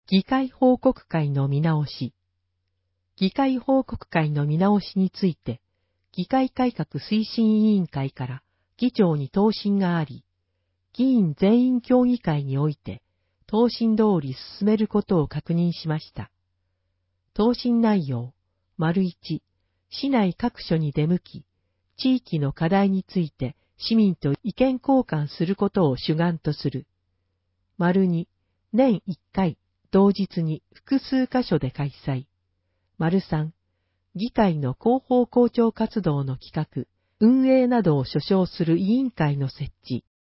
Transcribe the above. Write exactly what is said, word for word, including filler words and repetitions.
議会報告会の見直し。議会報告会の見直しについて、議会改革推進委員会から議長に答申があり、議員全員協議会において、答申通り進めることを確認しました。答申内容、丸一、市内各所に出向き、地域の課題について市民と意見交換することを主眼とする。丸二、年一回、同日に複数箇所で開催。丸三、議会の広報広聴活動の企画、運営などを所掌する委員会の設置。